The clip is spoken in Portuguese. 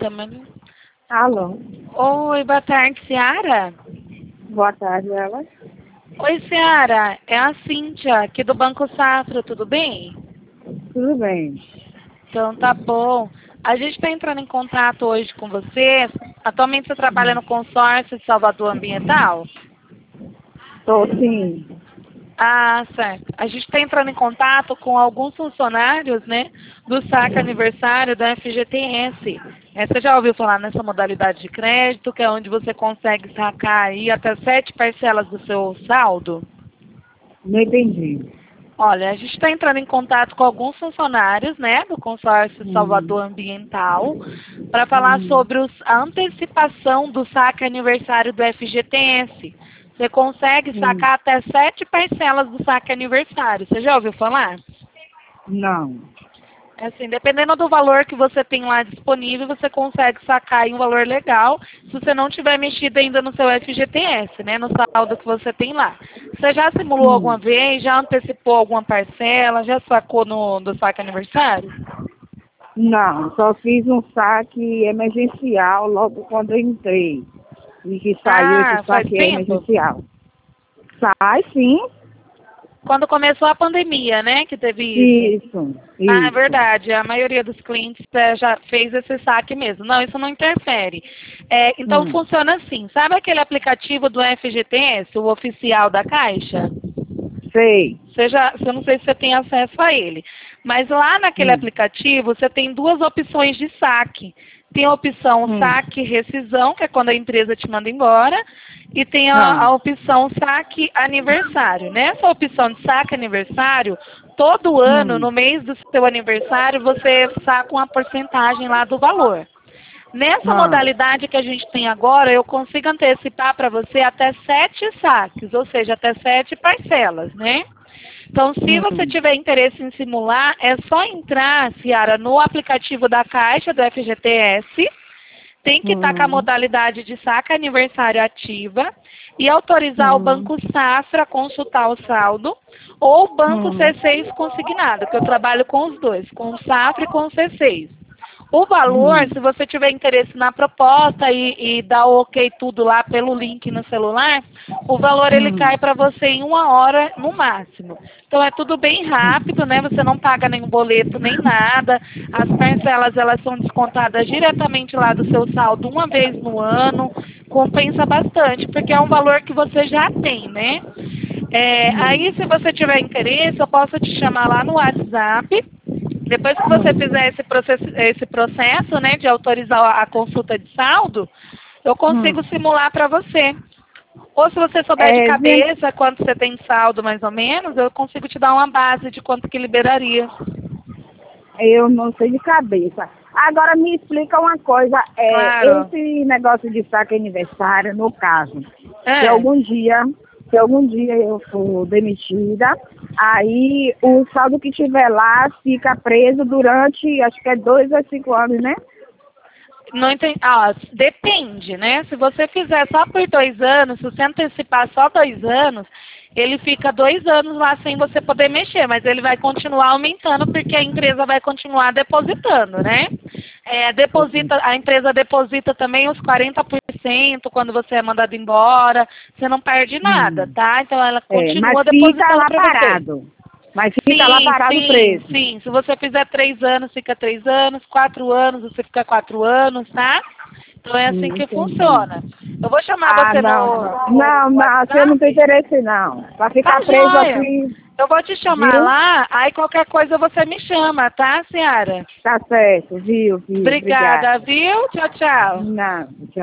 Também. Alô. Oi, boa tarde, Ciara. Boa tarde, ela. Oi, Ciara. É a Cíntia, aqui do Banco Safra, tudo bem? Tudo bem. Então tá bom. A gente está entrando em contato hoje com você. Atualmente você trabalha no consórcio de Salvador Ambiental? Tô sim. Ah, certo. A gente está entrando em contato com alguns funcionários, né, do saque aniversário da FGTS. Você já ouviu falar nessa modalidade de crédito, que é onde você consegue sacar aí até 7 parcelas do seu saldo? Não entendi. Olha, a gente está entrando em contato com alguns funcionários, né, do consórcio Salvador Ambiental, para falar sobre a antecipação do saque aniversário do FGTS. Você consegue sacar até 7 parcelas do saque aniversário. Você já ouviu falar? Não. É assim, dependendo do valor que você tem lá disponível, você consegue sacar aí um valor legal, se você não tiver mexido ainda no seu FGTS, né, no saldo que você tem lá. Você já simulou alguma vez? Já antecipou alguma parcela? Já sacou do saque aniversário? Não, só fiz um saque emergencial logo quando eu entrei. E que saiu esse Faz saque tempo? emergencial. Sai, sim. Quando começou a pandemia, né, que teve isso. Isso, Ah, é isso. verdade. A maioria dos clientes já fez esse saque mesmo. Não, isso não interfere. Então funciona assim. Sabe aquele aplicativo do FGTS, o oficial da Caixa? Sei. Eu não sei se você tem acesso a ele. Mas lá naquele aplicativo você tem duas opções de saque. Tem a opção saque rescisão, que é quando a empresa te manda embora, e tem a opção saque aniversário. Nessa opção de saque aniversário, todo ano, no mês do seu aniversário, você saca uma porcentagem lá do valor. Nessa modalidade que a gente tem agora, eu consigo antecipar para você até 7 saques, ou seja, até 7 parcelas, né? Então, se você tiver interesse em simular, é só entrar, Ciara, no aplicativo da Caixa do FGTS, tem que estar com a modalidade de saque aniversário ativa e autorizar o Banco Safra a consultar o saldo ou o Banco C6 consignado, que eu trabalho com os dois, com o Safra e com o C6. O valor, se você tiver interesse na proposta e dar o ok tudo lá pelo link no celular, o valor ele cai para você em 1 hora no máximo. Então é tudo bem rápido, né? Você não paga nenhum boleto nem nada. As parcelas elas são descontadas diretamente lá do seu saldo uma vez no ano. Compensa bastante, porque é um valor que você já tem, né? Aí se você tiver interesse, eu posso te chamar lá no WhatsApp. Depois que você fizer esse processo, né, de autorizar a consulta de saldo, eu consigo simular para você. Ou se você souber de cabeça quanto você tem saldo mais ou menos, eu consigo te dar uma base de quanto que liberaria. Eu não sei de cabeça. Agora me explica uma coisa, Claro. esse negócio de saque aniversário, no caso, se algum dia eu for demitida, aí o saldo que tiver lá fica preso durante, acho que é 2 a 5 anos, né? Não entendi. Depende, né? Se você fizer só por 2 anos, se você antecipar só 2 anos, ele fica 2 anos lá sem você poder mexer, mas ele vai continuar aumentando porque a empresa vai continuar depositando, né? A empresa deposita também os 40% quando você é mandado embora, você não perde nada, tá? Então ela continua depositando para você. Parado. Mas fica lá parado o preço. Sim. Se você fizer 3 anos, fica 3 anos, 4 anos, você fica 4 anos, tá? Então é assim que funciona. Eu vou chamar você no Não, você não tem interesse não. Vai ficar preso joia. aqui. Eu vou te chamar Viu? lá, aí qualquer coisa você me chama, tá, Ciara? Tá certo, viu? Obrigada, Obrigada. viu? Tchau, tchau. Não, tchau.